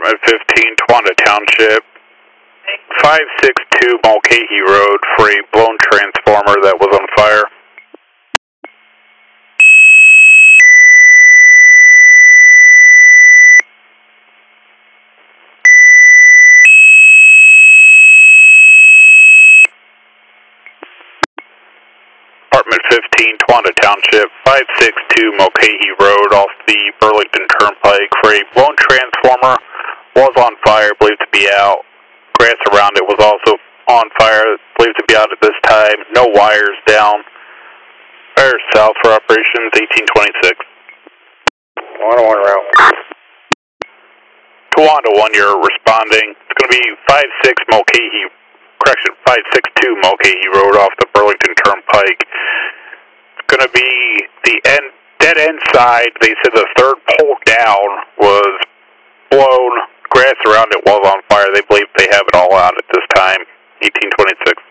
Department 15, Towanda Township, 562 Mulcahy Road for a blown transformer that was on fire. Department 15, Towanda Township, 562 Mulcahy Road off the Burlington Turnpike for a blown transformer, was on fire, believed to be out. Grass around it was also on fire, believed to be out at this time. No wires down. Fire south for operations 1826. 101 route. Towanda 1, you're responding. It's going to be 56 Mulcahy, correction, 562 Mulcahy Road off the Burlington Turnpike. It's going to be the dead end side. They said the third pole down was blown. Grass around it was on fire. They believe they have it all out at this time. 1826.